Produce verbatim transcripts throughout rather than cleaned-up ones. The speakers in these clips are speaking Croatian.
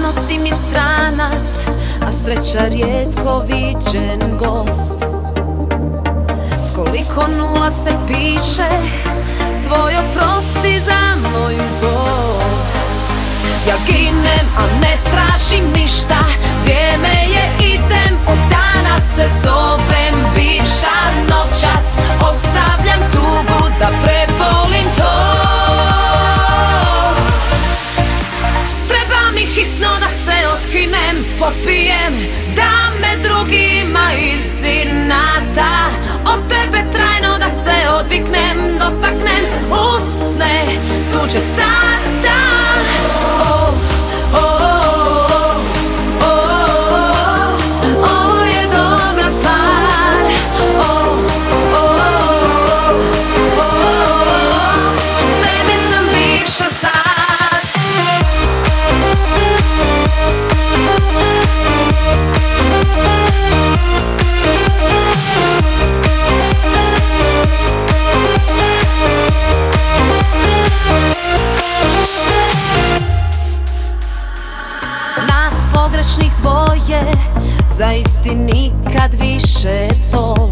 Stalno si mi stranac, a sreća rijetko viđen gost. S koliko nula se piše tvoj oprosti za moju bol. Ja ginem, a ne tražim ništa, vrijeme je, idem, od danas se zovem bivša. Noćas ostavljam tugu da prebolim to. Treba mi hitno da se otkinem, popijem, da me drugima iz inata. Od tebe trajno da se odviknem, dotaknem usne tuđe sada. Oh, oh, oh, oh, oh, ovo je dobra stvar. Oh, oh, oh, oh, oh, tebi sam bivša sad. Nas pogrešnih dvoje, za isti nikad više stol.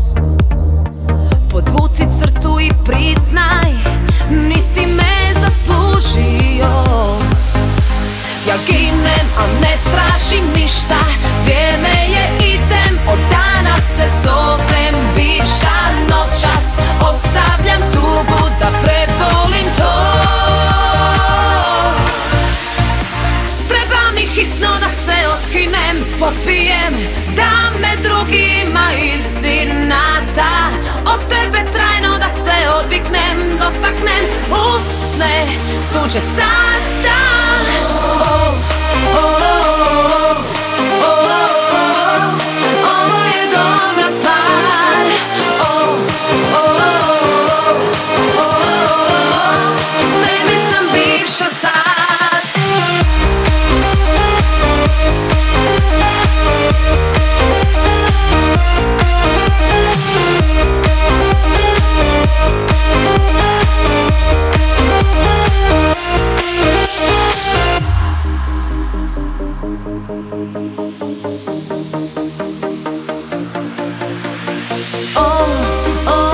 Podvuci crtu i priznaj, nisi me zaslužio. Ja ginem, a ne tražim ništa, vrijeme je, idem, od danas se zovem bivša. Noćas ostavljam tugu da prebolim to. Treba mi hitno da se otkinem, popijem, da me drugima iz inata. Od tebe trajno da se odviknem, dotaknem usne tuđe sada. Oh, oh, oh, oh, oh, ovo je dobra stvar. Oh, oh, oh, oh, oh, tebi sam bivša sad. Oh, oh.